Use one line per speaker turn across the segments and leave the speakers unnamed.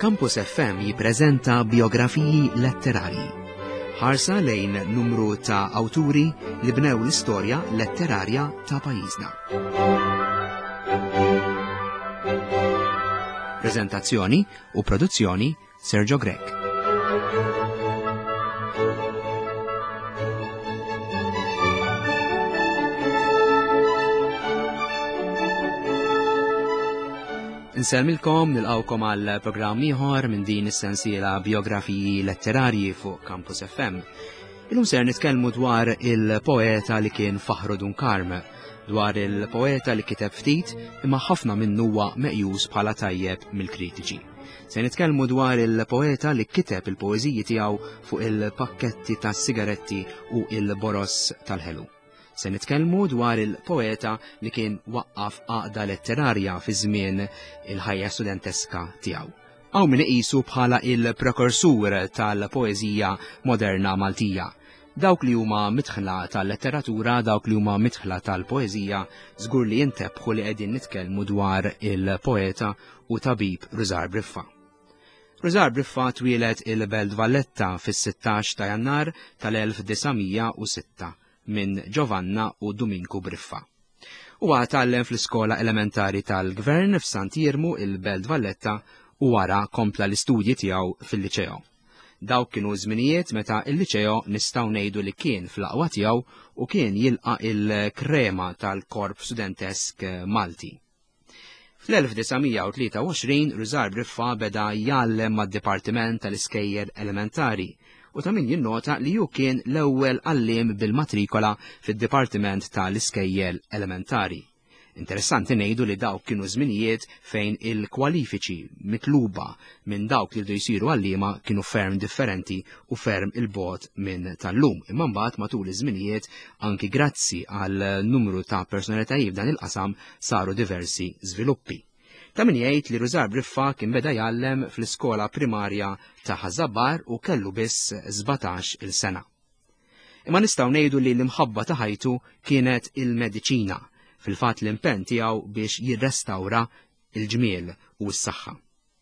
Campus FM jippreżenta biografiji letterarji. Ħarsa lejn numru ta' awturi li bnew l-istorja letterarja ta' pajjiżna. Preżentazzjoni u produzzjoni Sergio Grek. Nselmilkom nilqawkom għal programm ieħor minn din is-sensiela biografiji letterarji fuq Campus FM. Illum ser nitkellmu dwar il-poeta li kien Faħrudun Karm, dwar il-poeta li kiteb ftit imma ħafna minnu huwa meqjus bħala tajjeb mill-kritiċi. Se nitkellmu dwar il-poeta li kiteb il-poeżiji tiegħu fuq il-pakketti tas-sigaretti u il-boros tal-ħelu. Se nitkellmu dwar il-poeta li kien waqqaf għaqda letterarja fi żmien il-ħajja studenteska tiegħu. Hawn min iqisu bħala il-prekursur tal-poeżija moderna Maltija. Dawk li huma mitħla tal-letteratura, dawk li huma mitħla tal-poeżija, żgur li jintebħu li qegħdin nitkellmu dwar il-poeta u tabib Rużar Briffa. Rużar Briffa twieled il-Belt Valletta fis-16 ta' Jannar tal-1906 minn Giovanna u Dominku Briffa. Huwa tgħallem fl-iskola elementari tal-Gvern f'Sant Jirmu il-Belt Valletta u wara kompla l-istudji tiegħu fil-liċeo. Dawk kienu żminijiet meta l-liċeo nistgħu ngħidu li kien fl-aqwa tiegħu u kien jilqa' il-krema tal-korp studentesk Malti. Fl-1923 Rużar Briffa beda jgħallem mad-Dipartiment tal-Iskejjer Elementari u ta' min jinnota li ju kien l-ewwel għalliem bil-matrikola fid-Dipartiment tal-Iskejjel Elementari. Interessanti ngħidu li dawk kienu żminijiet fejn il-kwalifiċi mitluba minn dawk li jridu jsiru għalliema kienu ferm differenti u ferm il-bogħod minn tal-lum. Imma mbagħad matul iż-żminijiet anki grazzi għal numru ta' personalitajiet f'dan il-qasam saru diversi żviluppi. Ta' min jgħid li Rużar Briffa kien beda jgħallem fl-iskola primarja ta' Ħażabbar u kellu biss 17 il-sena. Imma nistgħu ngħidu li l-imħabba ta' ħajtu kienet il-mediċina, fil-fatt l-impenn tiegħu biex jirrestawra il-ġmiel u s-saħħa.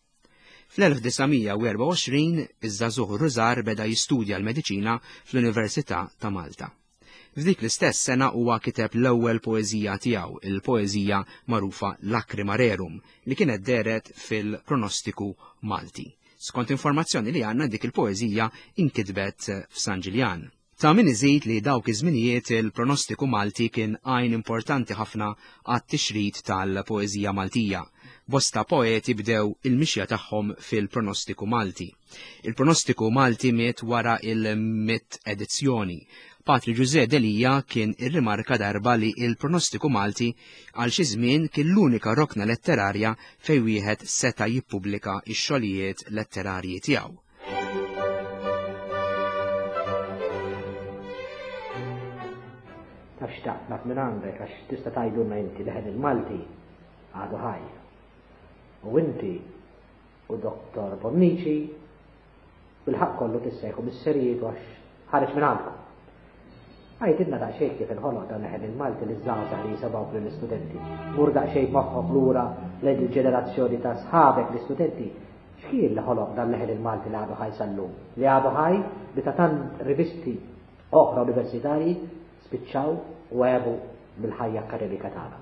Fl-1924 iż-żagħżugħ Rużar beda jistudja l-mediċina fl-Università ta' Malta. F'dik l-istess sena huwa kiteb l-ewwel poeżija tiegħu, il-poeżija magħrufa Lacrima Rerum, li kienet deret fil-Pronostiku Malti. Skont informazzjoni li għandna dik il-poeżija inkitbet f'San Ġiljan. Ta' min iżid li dawk iż-żminijiet il-Pronostiku Malti kien għajn importanti ħafna għat-tixrid tal-poeżija Maltija. Bosta poeti bdew il-mixja tagħhom fil-Pronostiku Malti. Il-Pronostiku Malti miet wara il-100 edizzjoni. Patri Giuseppe Delija kien irrimarka darba li il-Pronostiku Malti għal xi żmien kien l-unika rokna letterarja fejn wieħed seta' jippubblika x-xogħlijiet letterarji tiegħu.
Taf xtaqt minn għandek għax tista' tgħidulna inti leħen il-Malti għadu ħaj. U inti u Dottor Bonnici bil-ħaq kollu tissejħu mis-serjiet għax ħareġ minn għandkom. Għajdinna daqxej kif inħoloq dan leħen il-Malti li żgħażagħ li jisabgħu lill-istudenti. Mur daqxej moħħok lura lejn il-ġenerazzjoni ta' sħabek l-istudenti. X'kien li ħoloq dan leħen il-Malti li għadu ħaj sallum? Li għadu ħaj li ta' tant rivisti oħra universitarji spiċċaw u għebu bil-ħajja akademika tagħna.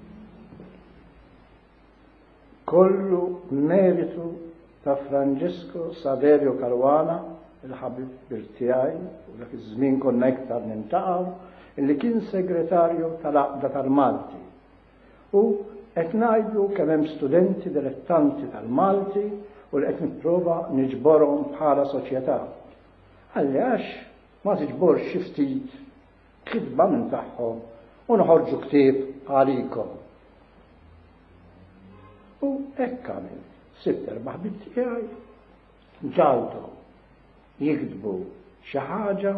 Kollu meritu ta' Francesco Saverio Caruana, il-ħabib birtijaj, u dak iż-żmien konna iktar nintaqgħu, illi kien segretarju tal-Aqda tal-Malti. U qed ngħidu kemm hemm studenti dilettanti tal-Malti u li qed nipprova niġborhom bħala soċjetà. Ħalli għax ma tiġborx xi ftit kitba minn tagħhom u noħorġu ktieb għalikom. U hekk għamil, sitt erba' ħbib tiegħi ġaldu jikdbu xi ħaġa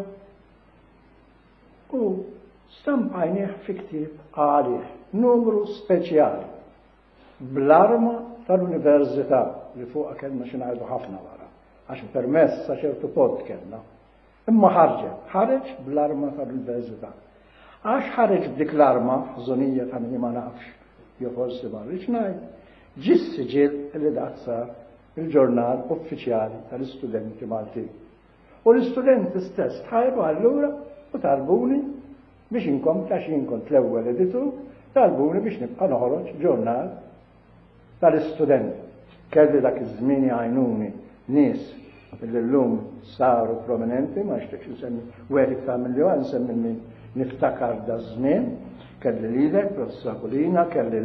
u stampajnieh fi ktieb għalih numru speċjali bl-arma tal-Università li fuqha kellna xi ngħidu ħafna wara għax permess sa ċertu pod kellna. Imma ħareġ bl-arma tal-Università. Għax ħareġ b'dik l-arma żonija ta' min ma nafx jew forsi ma rridx ngħid, ġis siġil li daqsa il-ġurnal uffiċjali tal-istudenti Maltin. U l-istudenti stess tħajru allura u talbuni biex inkompla xinkont l-ewwel editur, talbuni biex nibqa' noħroġ ġurnal tal-istudenti. Kelli dak iż-żmien jgħinuni nies li llum saru prominenti, ma nixtieqx insemmi wieħed iktar milli huwa, nsemmi min niftakar da żmien, kelli lilek, Professor Kulina, kelli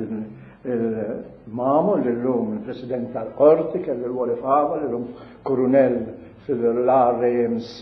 il-Mamu li llum il-President tal-Qorti, kelli l-Woli Fava li llum Kurunell fil-RAMC,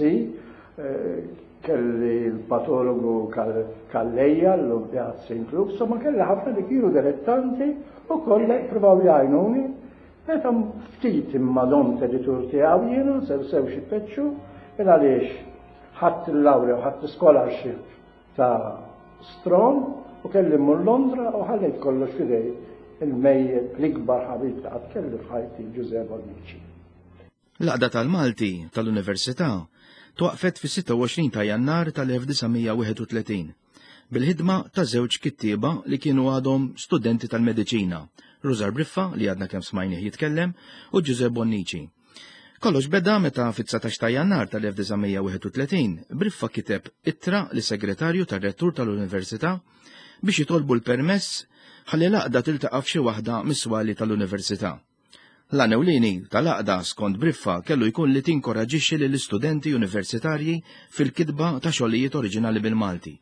kelli l-patologu Kalleja llum Pjazza St. Luke, insomma kelli ħafna li kienu dilettanti u kollha provaw jgħinuni. Meta ftit imma dont editur tiegħu jiena sew xi peċċu għaliex ħadd il-lawrea u ħadd scholarship ta' Strong u kelli mmur Londra u ħallejt kollox fidej il-mejjed l-ikbar ħabib ta' qatt kelli f'ħajti Giuseppe Bonnici.
L-Għaqda tal-Malti tal-Università twaqfet fis-26 ta' Jannar tal-1931 bil-ħidma ta' żewġ kittieba li kienu għadhom studenti tal-Mediċina, Ruzar Briffa li għadna kemm smajnih jitkellem u Giuseppe Bonnici. Kollox beda meta fit-19 ta' Jannar tal-1931 Briffa kiteb ittra li segretarju tar-rettur tal-Università biex jitolbu l-permess ħalli l-Għaqda tiltaqa' f'xi waħda mis-swali tal-Università. L-għanewlieni tal-Għaqda skont Briffa kellu jkun li tinkoraġixxi lill-istudenti universitarji fil-kitba ta' xogħlijiet oriġinali bil-Malti.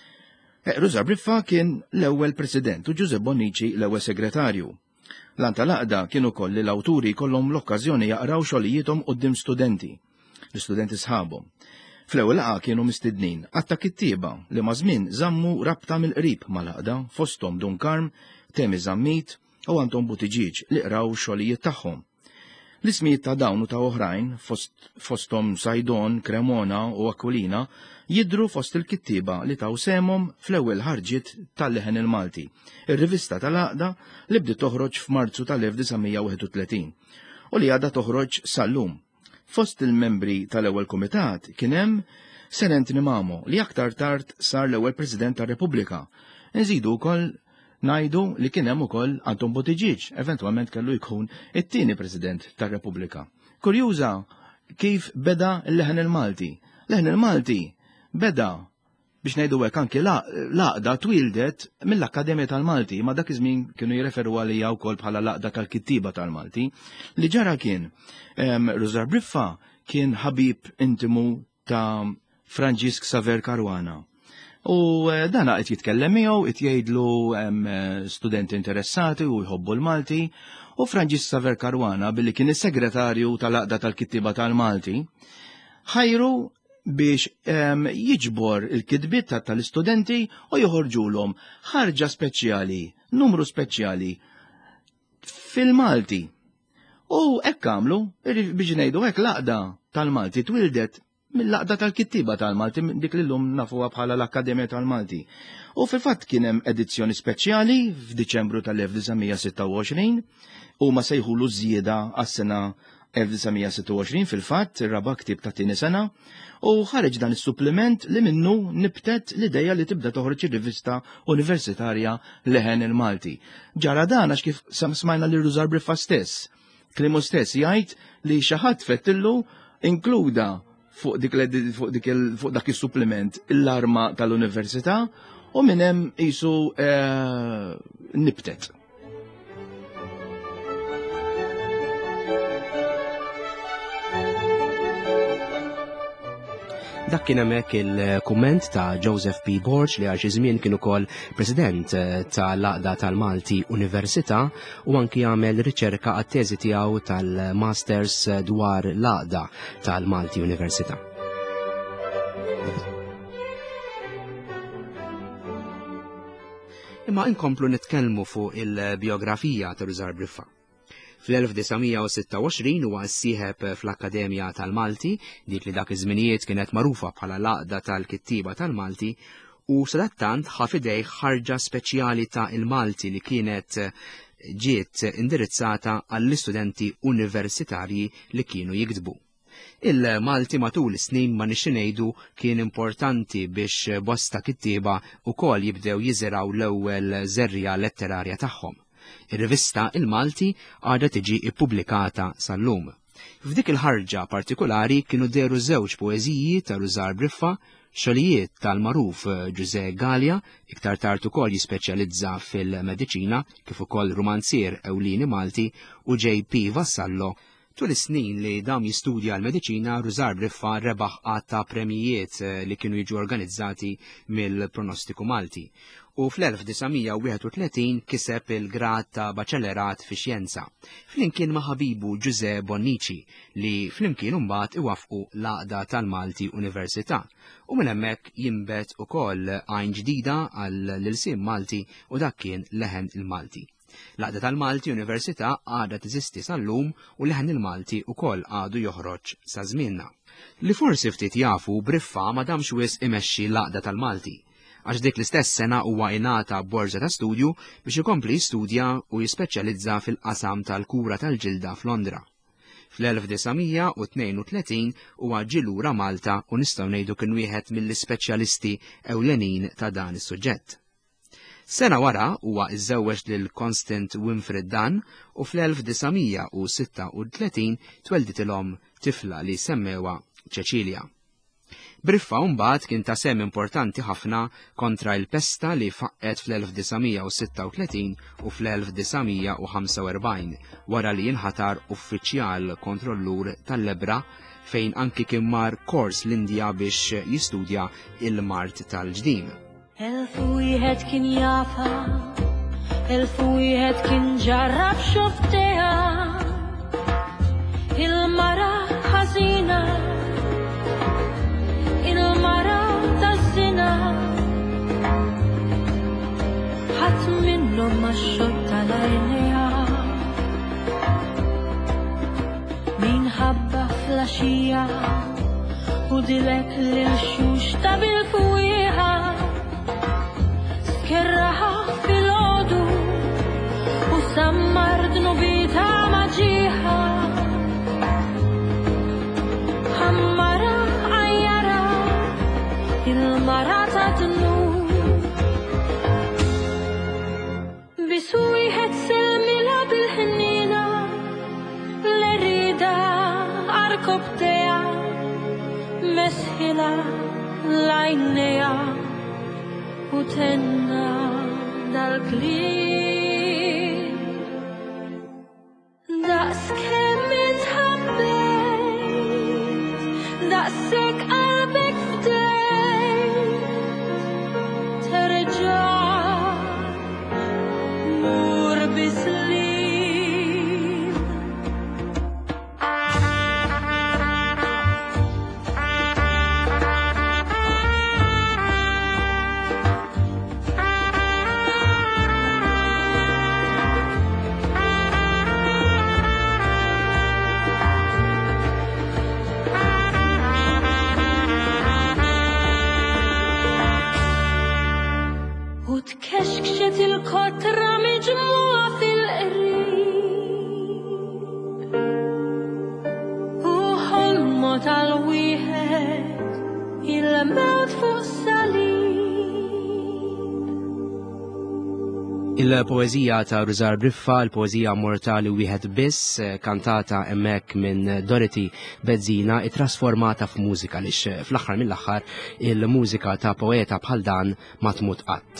Ruzar Briffa kien l-ewwel president u Giuseppe Bonnici l-ewwel segretarju. Lan tal-Għaqda kienu koll li l-awturi kollhom l-okkażjoni jaqraw xogħlijithom quddiem studenti, l-istudenti sħabhom. Fl-ewwel laqgħa kienu mistednin għatta kittieba li ma' żmien żammu rabta mill-qrib mal-Għaqda fosthom Dunkarm, Temi Zammit u Anton Butiġiġ li qraw xogħlijiet tagħhom. L-ismijiet ta' dawn u ta' oħrajn fosthom Sajdon, Cremona u Aquilina jidru fost il-kittieba li taw semhom fl-ewwel ħarġiet tal-Leħen il-Malti, ir-rivista tal-Għaqda li bdiet toħroġ f'Marzu tal-1931 u li għadha toħroġ sal-lum. Fost il-membri tal-ewwel kumitat kien hemm Serent Nimamo li aktar tard sar l-ewwel President tar-Repubblika. Nżidu wkoll ngħidu li kien hemm ukoll Anton Butiġiġ, eventwalment kellu jkun it-tieni President tar-Repubblika. Kurjuża kif beda l-Leħen il-Malti. Leħen il-Malti beda biex ngħidu hekk anke l-Għaqda twildet mill-Akkademja tal-Malti, ma dak iż-żmien kienu jirreferu għalija wkoll bħala l-Għaqda tal-Kittiba tal-Malti. Li ġara kien Ruzar Briffa kien ħabib intimu ta' Franġisk Xavier Caruana. U dana qed jitkellem miegħu qed jgħidlu studenti interessati u jħobbu l-Malti u Franġisk Xavier Caruana billi kien is-segretarju tal-Għaqda tal-Kittiba tal-Malti ħajru biex jiġbor il-kitbiet tal-istudenti u joħorġulhom ħarġa speċjali, numru speċjali fil-Malti. U hekk għamlu biex ngħidu hekk l-Għaqda tal-Malti twildet mill-Għaqda tal-Kittiba tal-Malti dik li llum nafuha bħala l-Akkademja tal-Malti. U fil-fatt kien hemm edizzjoni speċjali f'Diċembru tal-1926 u ma sejħulu żieda għas-sena 1926 fil-fatt ir-raba' ktieb ta' tieni sena u ħareġ dan is-suppliment li minnu nibtet l-idea li tibda toħroġ ir-rivista universitarja Leħen il-Malti. Ġara dan għax kif smajna li Ruzar Briffa stess. Klimu stess jgħid li xi ħadd fettillu inkluda fuq dak is-suppliment l-arma tal-Università u minn hemm qisu nibtet.
Dak kien hemmhekk il-kumment ta' Joseph P. Borch li għal xi żmien kien ukoll President tal-Għaqda tal-Malti Università u anki għamel riċerka għat-teżi tiegħu tal-Masters dwar l-Għaqda tal-Malti Università. Imma inkomplu nitkellmu fuq il-biografija ta' Ruzar Briffa. Fl-1926 huwa ssieħeb fl-Akkademja tal-Malti, dik li dak iż-żminijiet kienet magħrufa bħala l-Għaqda tal-Kittiba tal-Malti, u sadattant ħafidej ħarġa speċjali ta' il-Malti li kienet ġiet indirizzata għall-istudenti universitarji li kienu jiktbu. Il-Malti matul is-snin ma nixxi ngħidu kien importanti biex bosta kittieba wkoll jibdew jiżiraw l-ewwel żerrja letterarja tagħhom. Ir-rivista Il-Malti għadha tiġi ippubblikata sal-lum. F'dik il-ħarġa partikolari kienu deru żewġ poeżiji ta' Rużar Briffa, xogħlijiet tal-magħruf Giuseppe Gallia, iktar tard ukoll jispeċjalizza fil-mediċina, kif ukoll romanzier ewlieni Malti, u J.P. Vassallo. Tul is-snin li dam jistudja l-mediċina, Rużar Briffa rebaħ għad ta' premijiet li kienu jiġu organizzati mill-Pronostiku Malti. U fl-1931 kiseb il-grad ta' baċellerat fi xjenza, flimkien ma' ħabibu Giuseppe Bonnici li flimkien imbagħad iwaffqu l-għaqda tal-Malti Università. U minn hemmhekk jinbet ukoll għajn ġdida għall-ilsiem Malti u dak kien Leħen il-Malti. L-għaqda tal-Malti Università għadha teżisti sal-lum u Leħen il-Malti ukoll għadu joħroġ sa żmienna. Li forsi ftit jafu Briffa ma damx wisq imexxi l-għaqda tal-Malti, għax dik l-istess sena huwa ingħata borża ta' studju biex ikompli jistudja u jispeċjalizza fil-qasam tal-kura tal-ġilda f'Londra. Fl-1932 huwa ġie lura Malta u nistgħu ngħidu kien wieħed mill-ispeċjalisti ewlenin ta' dan is-suġġett. Sena wara huwa iżżewweġ lil Constant Winfred Dunn u fl-1936 twelditilhom tifla li semmewha Cecilia. Briffa mbagħad kien ta' semm importanti ħafna kontra l-pesta li faqqet fl-1936 u fl-1945 wara li jinħatar uffiċjal kontrollur tal-Lebra fejn anki kien mar kors l-Indja biex jistudja il-mart tal-ġdiem.
Elf wieħed kien jafa, elf wieħed kien ġarrab xofteha, il-mara ħażina, il-mara taż-żina, ħadd minnhom ma xorta lejnejha, minħabba flaxija u dilek lil xux ta' bil-fwieħa, skerraħa fil-ħodu u sammar dnubita maġiħa, ħammara għajjara il-mara ta' dnu, bisu wieħed selmila bil-ħnina l-rida arkobteja mesħila lajneja u tenna dal-klim daqs kemm itħabbejt, daqsek qalbek fdejt, terġa' mur bislim. Tkexkxet il-kotra miġmuha fil-qrib u ħolmu tal-wieħed il-mewt fuq salib.
Il-poeżija ta' Rużar Briffa, il-poeżija mortali wieħed biss, kantata hemmhekk minn Dorothy Bezzina, ittrasformata f'mużika lix fl-aħħar mill-aħħar il-mużika ta' poeta bħal dan ma tmut qatt.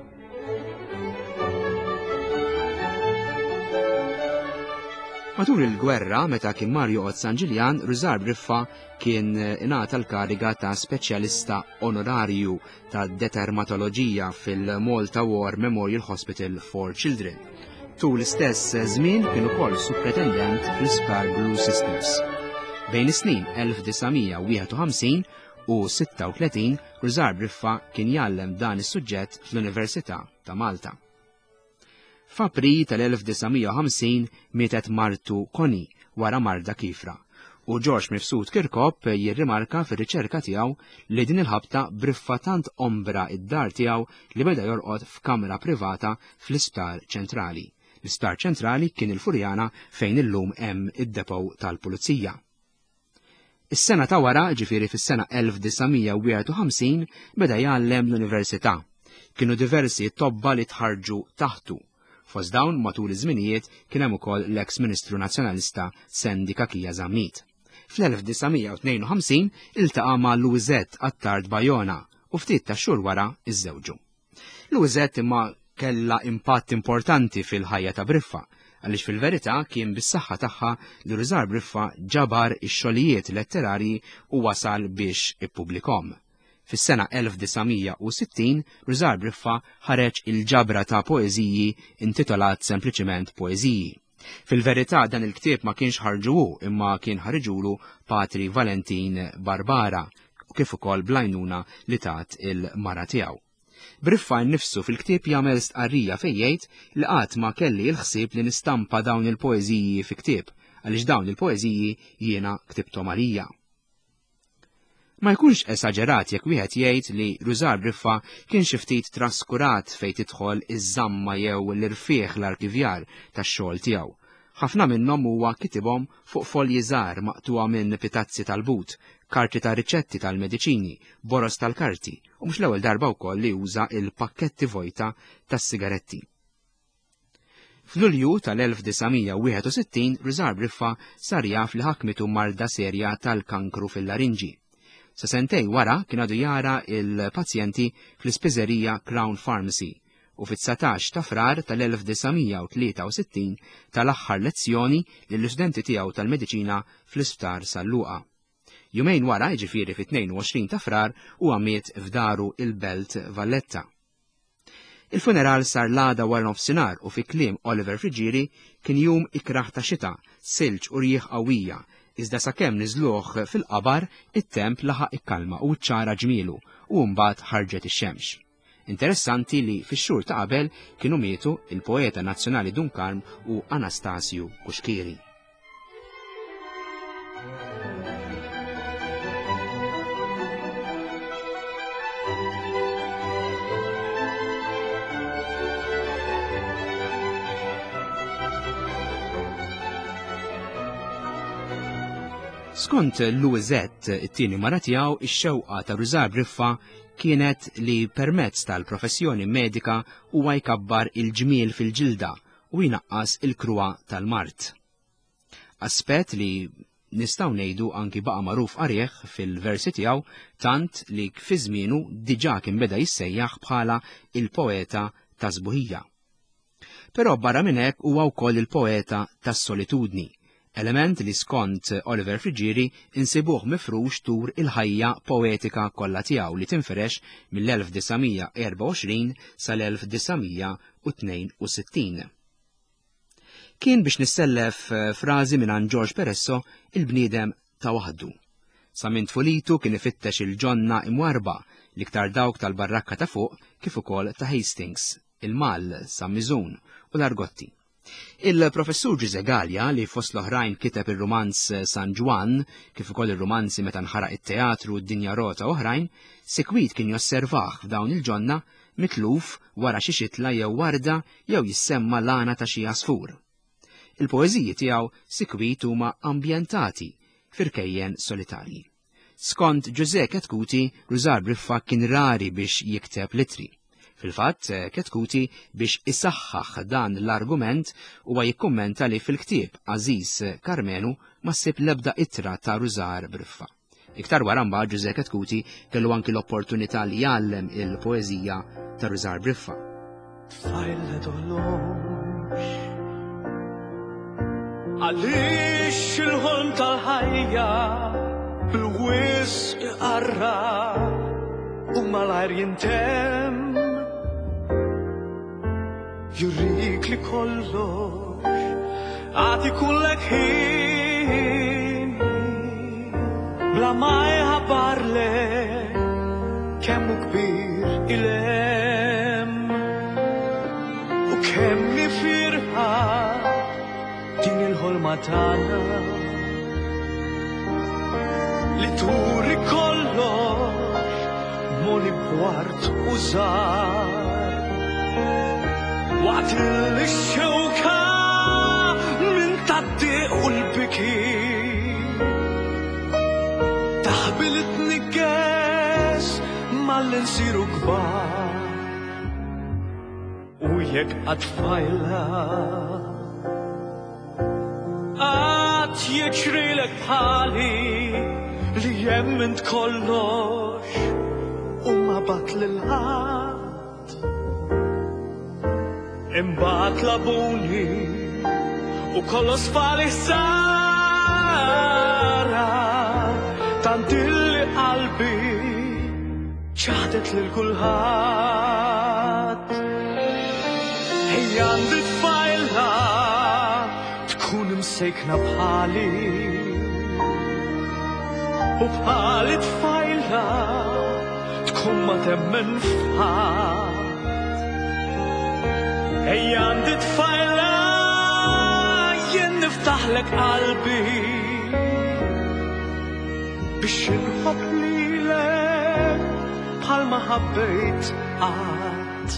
Matul il-gwerra, meta kien mar joqgħod San Ġiljan, Rużar Briffa kien ingħata l-kariga ta' speċjalista onorarju ta' determatoloġija fil-Malta War Memorial Hospital for Children. Tul l-istess żmien kien ukoll suppretendent fl-Isptar Blue Sisters. Bejn is-snin 1951 u 36 Rużar Briffa kien jgħallem dan is-suġġett fl-Università ta' Malta. F'April tal-1950 mietet martu Connie wara marda kifra u George Mifsud Kirkop jirrimarka fir-riċerka tiegħu li din il-ħabta Briffa tant ombra id-dar tiegħu li beda jorqod f'kamra privata fl-Isptar Ċentrali. L-Isptar Ċentrali kien il-Furjana fejn illum hemm id-depow tal-Pulizija. Is-sena ta' wara, ġifieri fis-sena 1951, beda jgħallem l-Università. Kienu diversi tobba li tħarġu taħtu. Fost dawn matul iż-żminijiet kien hemm ukoll l-eks Ministru Nazzjonalista Sendi Kakija Żammit. Fl-1952 iltaqa' ma' Louisette Attard Bajona u ftit ta' xhur wara iżżewġu. Louisette imma kellha impatt importanti fil-ħajja ta' Briffa, għaliex fil-verità kien bis-saħħa tagħha li Rużar Briffa ġabar ix-xogħlijiet letterarji u wasal biex ippubblikhom. Fis-sena 1960 Rużar Briffa ħareġ il-ġabra ta' poeżiji intitolat sempliċement Poeżiji. Fil-verità dan il-ktieb ma kienx ħarġuhu imma kien ħarġulu Patri Valentin Barbara u kif ukoll blajnuna li tat il-mara tiegħu. Briffa nnifsu fil-ktieb jagħmel stqarrija fejn jgħid li qatt ma kelli l-ħsieb li nistampa dawn il-poeżiji fi ktieb għaliex dawn il-poeżiji jiena ktibthom għalija. Ma jkunx esaġerat jekk wieħed jgħid li Rużar Briffa kien xi ftit traskurat fejn tidħol iż-żamma jew l-irfieħ l-arkivjar tax-xogħol tiegħu. Ħafna minnhom huwa kitibhom fuq folji żgħar maqtuha minn pitazzi tal-but, karti ta' riċetti tal-mediċini, boros tal-karti u mhux l-ewwel darba wkoll li uża il-pakketti vojta tas-sigaretti. F'Lulju tal-1961 Rużar Briffa sar jaf li ħakmitu marda serja tal-kankru fil-larinġi. Sa sentej wara kien għadu jara il-pazjenti fl-ispiżerija Crown Pharmacy u fit-19 ta' frar tal-1963 tal-aħħar lezzjoni lill-istudenti tiegħu tal-mediċina fl-Isptar San Luqa. Jumejn wara, jiġifieri fit-22 ta' frar, huwa miet f'daru il-Belt Valletta. Il-funeral sar l-għada wara nofsinhar u fi kliem Oliver Frigieri kien jum ikraħ ta' xita, silġ u rjieħ qawwija, iżda sakemm niżluh fil-qabar it-temp laħaq ikkalma u ċara ġmielu u mbagħad ħarġet ix-xemx. Interessanti li fix-xhur ta' qabel kienu mietu il-poeta nazzjonali Dunkarm u Anastasju Kuxkiri. Skont Louisette, it-tieni mara tiegħu, ix-xewqa ta' Rużar Briffa kienet li permezz tal-professjoni medika huwa jkabbar il-ġmiel fil-ġilda u jnaqqas il-kruwa tal-mart. Aspett li nistgħu ngħidu anki baqa' magħruf qarieħ fil-versi tiegħu tant li fi żmienu diġà kien beda jissejjaħ bħala il-poeta ta' sbuħija. Però barra minn hekk huwa wkoll il-poeta tas-solitudni, element li skont Oliver Frigieri insibuh mifrux tur il-ħajja poetika kollha tiegħu li tinferex mill-1924 sal-1962. Kien biex nissellef frażi minn George Peresso il-bniedem ta' waħdu. Sa minn tfulitu kien ifittex il-ġonna imwarba l-iktar dawk tal-barrakka ta' fuq kif ukoll ta' Hastings, il-Mall, San Mizun u l-Argotti. Il-professur Gisegalia li fost l-oħrajn kiteb ir-romanz San Juan, kif ukoll ir-romanzi meta nħaraq it-teatru u d-dinja rota oħrajn, sikwit kien josservah f'dawn il-ġonna mitluf wara xi xitla jew warda jew jissemma lana ta' xi għasfur. Il-poeżiji tiegħu sikwit huma ambjentati f'irkejjen solitarji. Skont José Ketkuti, Rużar Briffa kien rari biex jikteb litri. Fil-fatt, Ketkuti biex isaħħaħ dan l-argument huwa jikkummenta li fil-ktieb Aziz Karmenu ma ssib l-ebda ittra ta' Rużar Briffa. Iktar wara mbagħad José Ketkuti kellu anki l-opportunità li jgħallem il-poeżija ta' Rużar Briffa.
Għaliex il-ħolm tal-ħajja bil-wisq iqarra u malajr jintem jurik li kollox għati kullek ħin bla ma jħabbarlek kemmu kbir ilem u kemm li firħa din il-ħolma tagħna li turi kollox moni bwart u żgħar waqt li x-xewka min taddiq u l-biki taħbilit nigges mal-li nsiru kbar u jekk għatfajla għat jiġrilek bħali li jemmint kollox u ma bat l-ħat imbat labuni u kollox fali sara tant illi qalbi ċaħdet lil-kulħat għandi tfajla tkun imsejkna bħali u bħali tfajla tkun ma temmen fħat għandi tfajla jien niftaħlek qalbi biex inħobb lilek bħalma ħabbejt qatt.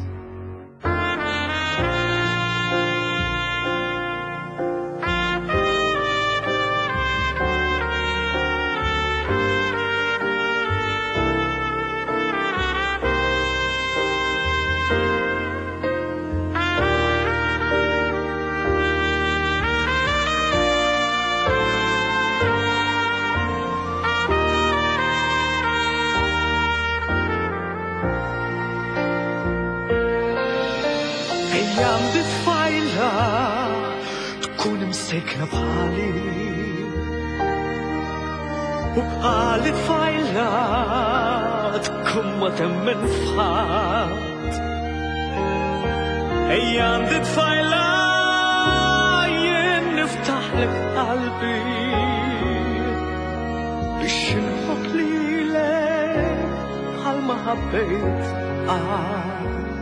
Għandi tfajla tkun imsejkna bħali u bħali tfajla tkun ma temmen fħat għandi tfajla jien niftaħlek qalbi biex inħobb lilek bħalma ħabbejt qatt.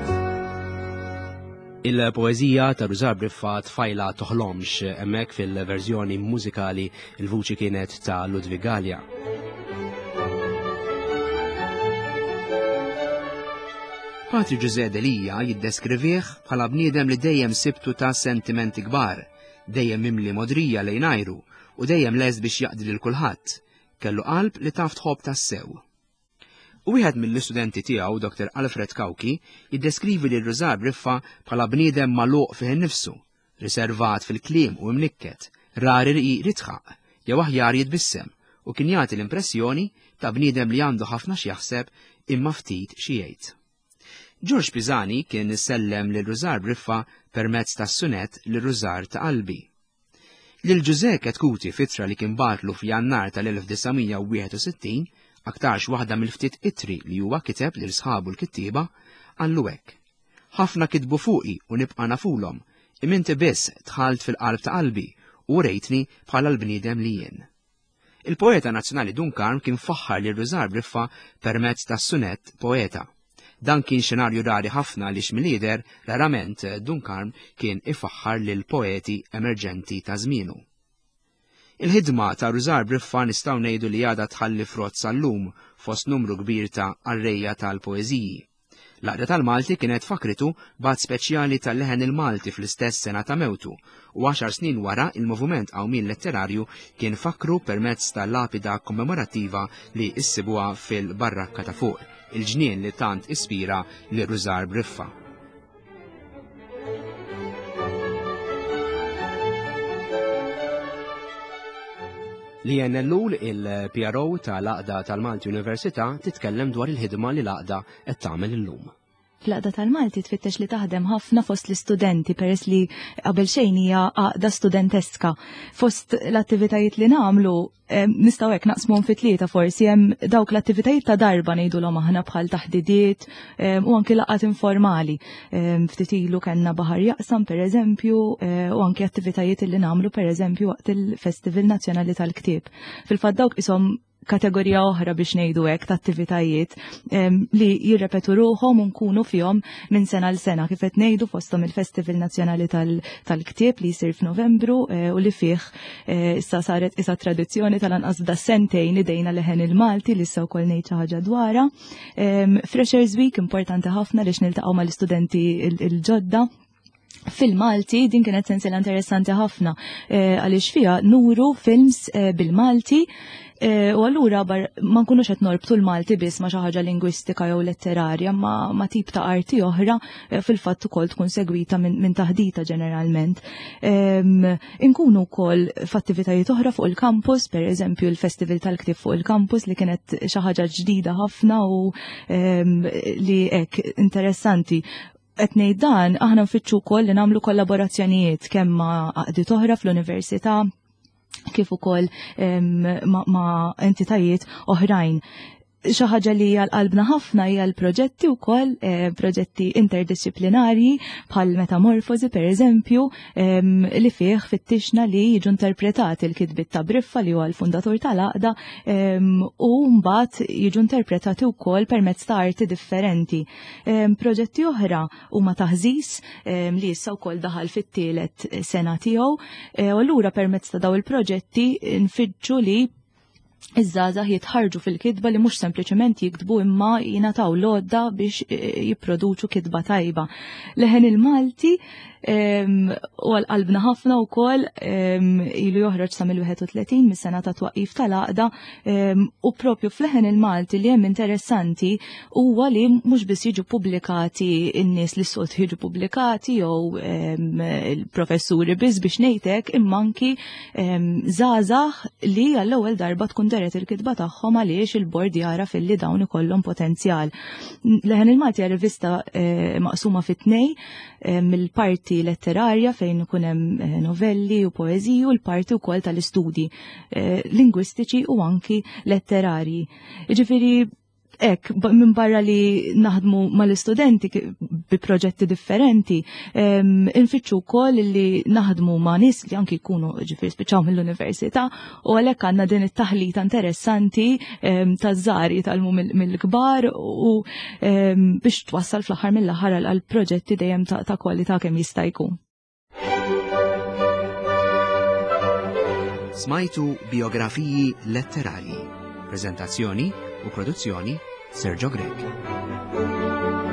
Il-poezija ta' Rużar Briffa Tfajla toħlomx hemmhekk fil-verżjoni mużikali il-vuċi kienet ta' Ludwig Gallia. Patri Ġużè Delija jiddeskrivih bħala bniedem li dejjem sibtu ta' sentimenti kbar, dejjem mimli modrija lejn ajru u dejjem lest biex jaqdi lil kulħadd, kellu qalb li taf tħobb tas-sew. U wieħed mill-istudenti tiegħu, Dr. Alfred Kawki, jiddeskrivi lil Rużar Briffa bħala bniedem magħluq fih innifsu, riservat fil-kliem u mnikket, rari ritħaq, jew aħjar jitbissem, u kien jagħti l-impressjoni ta' bniedem li għandu ħafna x'jaħseb imma ftit xi jgħid. George Pisani kien isellem lil Rużar Briffa permezz tas-sunett Lil Rużar ta' Qalbi. Lil Ġużè Ketkuti fitra li kien batlu f'Jannar tal-1961 aktarx waħda mill-ftit itri li huwa kiteb lil sħabu l-kittieba għallu hekk. Ħafna kitbu fuqi u nibqa' nafulhom, iminti biss dħalt fil-qalb ta' qalbi u rejtni bħala l-bniedem li jien. Il-poeta nazzjonali Dunkarm kien faħħar lil Rużar Briffa permezz tas-sunett Poeta. Dan kien xenarju rari ħafna li xmilider rarament Dunkarm kien ifaħħar lil poeti emerġenti ta' żmienu. Il-ħidma ta' Rużar Briffa nistgħu ngħidu li għadha tħalli frott sal-lum fost numru kbir ta' arrejja tal-poeżiji. L-Għaqda tal-Malti kienet fakritu bad speċjali tal-leħen il-Malti fl-istess sena ta' mewtu u 10 snin wara il-moviment qawmien letterarju kien fakru permezz tal-lapida kommemorattiva li issibuha fil-Barrakka ta' fuq, il-ġnien li tant ispira lil Rużar Briffa. Li Ellul, il-PRO tal-Għaqda tal-Malti Università, titkellem dwar il-ħidma li l-Għaqda qed tagħmel illum.
L-Għaqda tal-Malti tfittex li taħdem ħafna fost l-istudenti peress li qabel xejn hija għaqda studenteska. Fost l-attivitajiet li nagħmlu nistgħu hekk naqsmuhom fi tlieta forsi hemm dawk l-attivitajiet ta' darba ngħidulhom aħna bħal taħdidiet u anke laqgħat informali. Ftit ilu kellna Baħar Jaqsam pereżempju u anke attivitajiet li nagħmlu pereżempju waqt il-Festival Nazzjonali tal-Ktieb. Fil-fatt dawk ishom kategorija oħra biex ngħidu hekk ta' attivitajiet li jirrepetu ruhom u nkunu fihom minn sena l sena kif qed ngħidu fosthom il-Festival Nazzjonali tal-Ktieb li jsir f'Novembru u li fih issa saret isa tradizzjoni tal-anqas da sentejn idejna leħen il-Malti li issa wkoll ngħid xi ħaġa dwarha. Freshers Week importanti ħafna lix niltaqgħu mal-istudenti il-ġodda fil-Malti din kienet sensiela interessanti ħafna għaliex fiha nuru films bil-Malti u allura ma nkunux qed norbtu l-Malti biss ma xi ħaġa lingwistika jew letterarja ma tip ta' arti oħra fil-fatt ukoll tkun segwita minn taħdita ġeneralment. Inkunu wkoll f'attivitajiet oħra fuq il-kampus, pereżempju l-Festival tal-Ktieb fuq il-kampus li kienet xi ħaġa ġdida ħafna u li hekk interessanti. Qed ngħid dan aħna nfittxu wkoll li nagħmlu kollaborazzjonijiet kemm ma' għaqdiet oħra fl-università kif ukoll ma' entitajiet oħrajn. Xi ħaġa li hija l-qalbna ħafna hija l-proġetti wkoll, proġetti interdisciplinarji bħal Metamorfosi pereżempju li fih fittixna li jiġu interpretati l-kitbiet ta' Briffa li huwa l-fundatur tal-Għaqda u mbagħad jiġu interpretati wkoll permezz ta' arti differenti. Proġetti oħra huma taħżis li issa wkoll daħal fit-tielet sena tiegħu u allura permezz ta' daw il-proġetti nfittxu li iż-żgħażagħ jitħarġu fil-kitba li mhux sempliċement jiktbu imma jingħataw lodda biex jipproduċu kitba tajba. Leħen il-Malti u għal-qalbna ħafna wkoll ilu joħroġ sa mill-31 mis-sena ta' twaqqif tal-Għaqda u propju fl-leħen il-Malti li hemm interessanti huwa li mhux biss jiġu pubblikati n-nies li sod jiġu pubblikati jew il-professuri biss biex ngħidlek imma anki żgħażagħ li għall-ewwel darba tkun deret il-kitba tagħhom għaliex il-bord jara fil-li dawn ikollhom potenzjal. Leħen il-Malti hija rivista maqsuma fit-tnej mill-parti letterarja fejn ikun hemm novelli u poeżiji u l-parti wkoll tal-istudji lingwistiċi u anki letterarji. Jiġifieri hekk minn barra li naħdmu mal-istudenti bi proġetti differenti, infittxu wkoll li naħdmu ma' nies li anki jkunu ġifieri spiċċaw mill-università u għalhekk għandna din it-taħlita interessanti taż-żgħar jitalmu mill-kbar u biex twassal fl-aħħar mill-aħħar għal proġetti dejjem ta' kwalità kemm jista' jkun.
Smajtu biografiji letterarji, preżentazzjoni u produzzjoni Sergio Grek.